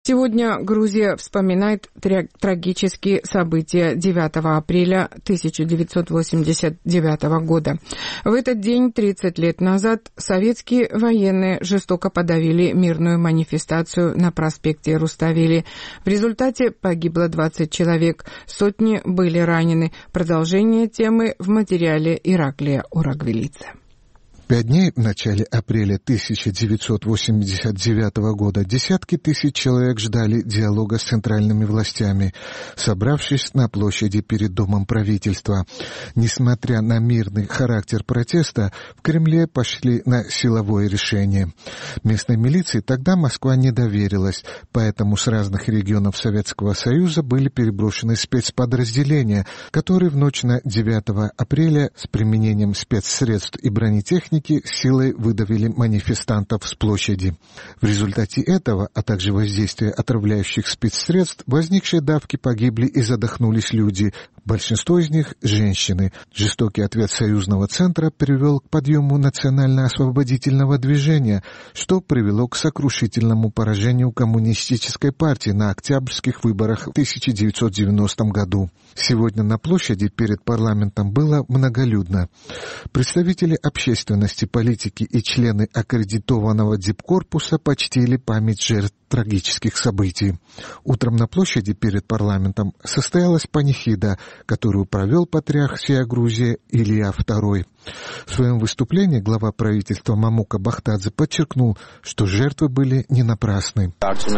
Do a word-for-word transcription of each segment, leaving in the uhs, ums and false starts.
Сегодня Грузия вспоминает трагические события девятого апреля тысяча девятьсот восемьдесят девятого года. В этот день, тридцать лет назад, советские военные жестоко подавили мирную манифестацию на проспекте Руставели. В результате погибло двадцать человек, сотни были ранены. Продолжение темы в материале Ираклия Урагвелидзе. Пять дней в начале апреля тысяча девятьсот восемьдесят девятого года десятки тысяч человек ждали диалога с центральными властями, собравшись на площади перед Домом правительства. Несмотря на мирный характер протеста, в Кремле пошли на силовое решение. Местной милиции тогда Москва не доверилась, поэтому с разных регионов Советского Союза были переброшены спецподразделения, которые в ночь на девятого апреля с применением спецсредств и бронетехники силой выдавили манифестантов с площади. В результате этого, а также воздействия отравляющих спецсредств, возникшие давки погибли и задохнулись люди, большинство из них – женщины. Жестокий ответ союзного центра привел к подъему национально-освободительного движения, что привело к сокрушительному поражению коммунистической партии на октябрьских выборах в тысяча девятьсот девяностом году. Сегодня на площади перед парламентом было многолюдно. Представители общественности, политики и члены аккредитованного дипкорпуса почтили память жертв трагических событий. Утром на площади перед парламентом состоялась панихида, которую провел патриарх всей Грузии Илья второй. В своем выступлении глава правительства Мамука Бахтадзе подчеркнул, что жертвы были не напрасны.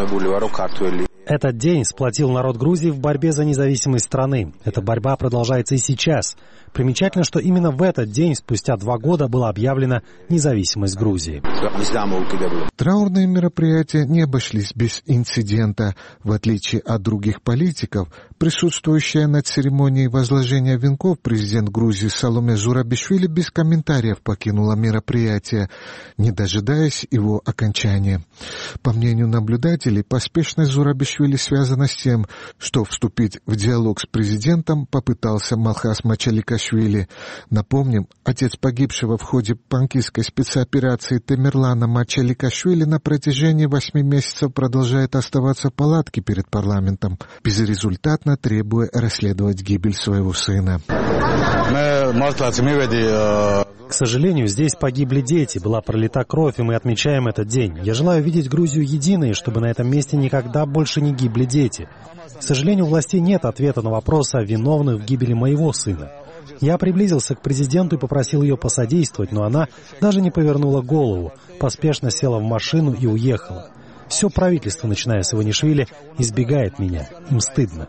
Этот день сплотил народ Грузии в борьбе за независимость страны. Эта борьба продолжается и сейчас. Примечательно, что именно в этот день, спустя два года, была объявлена независимость Грузии. Траурные мероприятия не обошлись без инцидента. В отличие от других политиков, присутствующая на церемонии возложения венков президент Грузии Саломе Зурабишвили без комментариев покинула мероприятие, не дожидаясь его окончания. По мнению наблюдателей, поспешность Зурабишвили связана с тем, что вступить в диалог с президентом попытался Малхас Мачаликашвили. Напомним, отец погибшего в ходе панкистской спецоперации Темирлана Мачаликашвили на протяжении восьми месяцев продолжает оставаться в палатке перед парламентом, безрезультатно требуя расследовать гибель своего сына. К сожалению, здесь погибли дети, была пролита кровь, и мы отмечаем этот день. Я желаю видеть Грузию единой, чтобы на этом месте никогда больше не гибли дети. К сожалению, у властей нет ответа на вопрос о виновных в гибели моего сына. Я приблизился к президенту и попросил ее посодействовать, но она даже не повернула голову, поспешно села в машину и уехала. Все правительство, начиная с Иванишвили, избегает меня. Им стыдно.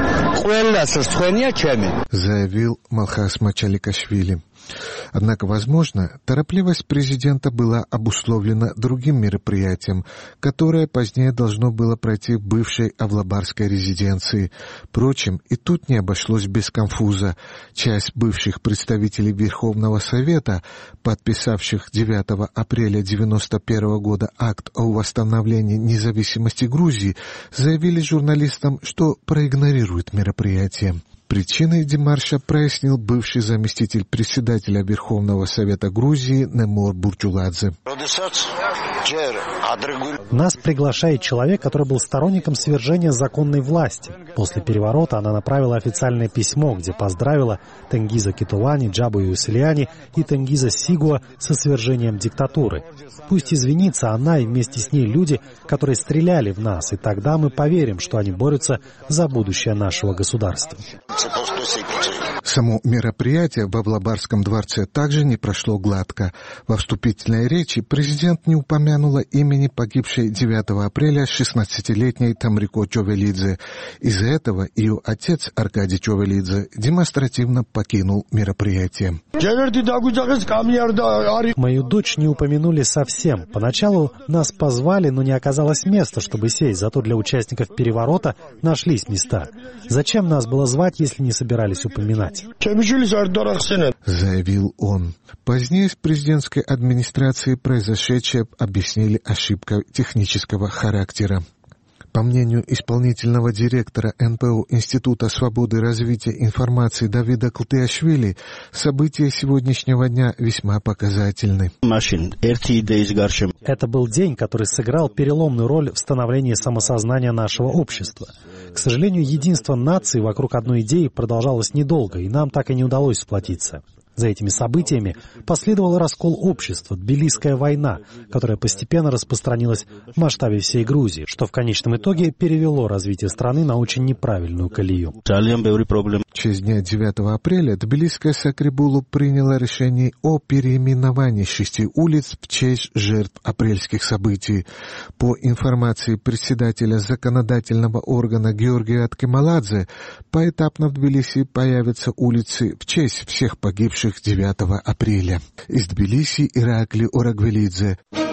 Заявил Малхас Мачаликашвили. Однако, возможно, торопливость президента была обусловлена другим мероприятием, которое позднее должно было пройти в бывшей Авлабарской резиденции. Впрочем, и тут не обошлось без конфуза. Часть бывших представителей Верховного Совета, подписавших девятого апреля девяносто первого года акт о восстановлении независимости Грузии, заявили журналистам, что проигнорируют мероприятие. Причиной демарша прояснил бывший заместитель председателя Верховного Совета Грузии Немор Бурчуладзе. Нас приглашает человек, который был сторонником свержения законной власти. После переворота она направила официальное письмо, где поздравила Тенгиза Китулани, Джабу Юселиани и Тенгиза Сигуа со свержением диктатуры. Пусть извинится она и вместе с ней люди, которые стреляли в нас, и тогда мы поверим, что они борются за будущее нашего государства. Само мероприятие в Авлабарском дворце также не прошло гладко. Во вступительной речи президент не упомянула имени погибшей девятого апреля шестнадцатилетней Тамрико Човелидзе. Из-за этого ее отец Аркадий Човелидзе демонстративно покинул мероприятие. Мою дочь не упомянули совсем. Поначалу нас позвали, но не оказалось места, чтобы сесть. Зато для участников переворота нашлись места. Зачем нас было звать, если не собирались упоминать? Заявил он. Позднее с президентской администрацией произошедшее объяснили ошибкой технического характера. По мнению исполнительного директора эн пэ о Института свободы развития информации Давида Клтиашвили, события сегодняшнего дня весьма показательны. Это был день, который сыграл переломную роль в становлении самосознания нашего общества. К сожалению, единство наций вокруг одной идеи продолжалось недолго, и нам так и не удалось сплотиться. За этими событиями последовал раскол общества, Тбилисская война, которая постепенно распространилась в масштабе всей Грузии, что в конечном итоге перевело развитие страны на очень неправильную колею. В честь дня девятого апреля Тбилисская Сакрибулу приняла решение о переименовании шести улиц в честь жертв апрельских событий. По информации председателя законодательного органа Георгия Аткемаладзе, поэтапно в Тбилиси появятся улицы в честь всех погибших девятого апреля. Из Тбилиси Иракли Орагвелидзе.